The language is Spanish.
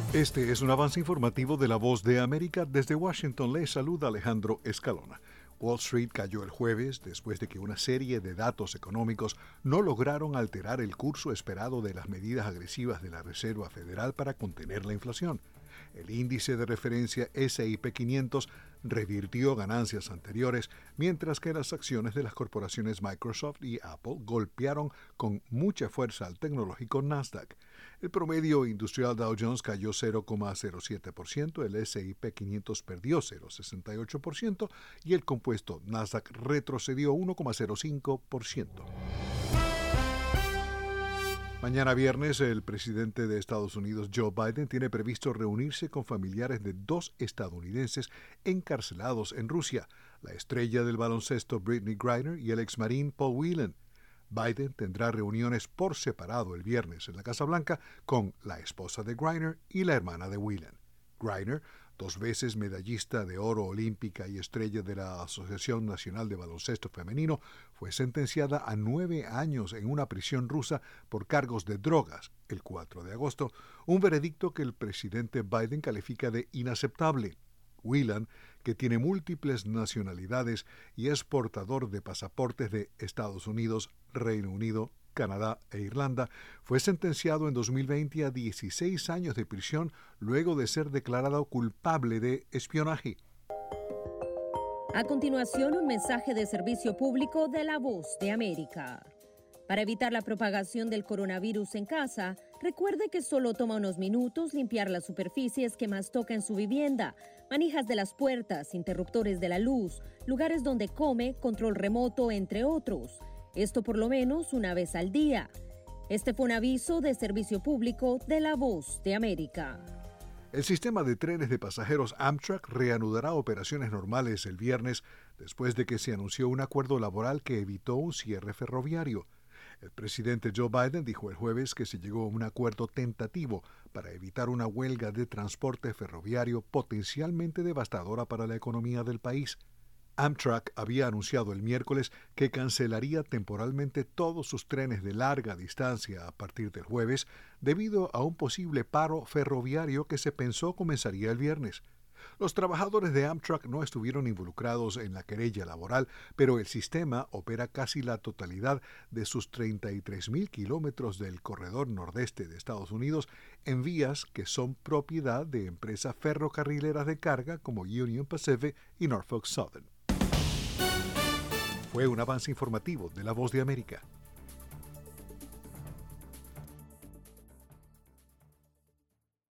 Este es un avance informativo de La Voz de América. Desde Washington les saluda Alejandro Escalona. Wall Street cayó el jueves después de que una serie de datos económicos no lograron alterar el curso esperado de las medidas agresivas de la Reserva Federal para contener la inflación. El índice de referencia S&P 500 revirtió ganancias anteriores, mientras que las acciones de las corporaciones Microsoft y Apple golpearon con mucha fuerza al tecnológico Nasdaq. El promedio industrial Dow Jones cayó 0,07%, el S&P 500 perdió 0,68% y el compuesto Nasdaq retrocedió 1,05%. Mañana viernes, el presidente de Estados Unidos, Joe Biden, tiene previsto reunirse con familiares de 2 estadounidenses encarcelados en Rusia, la estrella del baloncesto Brittney Griner y el exmarín Paul Whelan. Biden tendrá reuniones por separado el viernes en la Casa Blanca con la esposa de Griner y la hermana de Whelan. Griner, 2 veces medallista de oro olímpica y estrella de la Asociación Nacional de Baloncesto Femenino, fue sentenciada a 9 años en una prisión rusa por cargos de drogas el 4 de agosto, un veredicto que el presidente Biden califica de inaceptable. Whelan, que tiene múltiples nacionalidades y es portador de pasaportes de Estados Unidos, Reino Unido, Canadá e Irlanda, fue sentenciado en 2020 a 16 años de prisión luego de ser declarado culpable de espionaje. A continuación, un mensaje de servicio público de La Voz de América. Para evitar la propagación del coronavirus en casa, recuerde que solo toma unos minutos limpiar las superficies que más toca en su vivienda, manijas de las puertas, interruptores de la luz, lugares donde come, control remoto, entre otros. Esto por lo menos una vez al día. Este fue un aviso de servicio público de La Voz de América. El sistema de trenes de pasajeros Amtrak reanudará operaciones normales el viernes después de que se anunció un acuerdo laboral que evitó un cierre ferroviario. El presidente Joe Biden dijo el jueves que se llegó a un acuerdo tentativo para evitar una huelga de transporte ferroviario potencialmente devastadora para la economía del país. Amtrak había anunciado el miércoles que cancelaría temporalmente todos sus trenes de larga distancia a partir del jueves debido a un posible paro ferroviario que se pensó comenzaría el viernes. Los trabajadores de Amtrak no estuvieron involucrados en la querella laboral, pero el sistema opera casi la totalidad de sus 33,000 kilómetros del corredor nordeste de Estados Unidos en vías que son propiedad de empresas ferrocarrileras de carga como Union Pacific y Norfolk Southern. Fue un avance informativo de La Voz de América.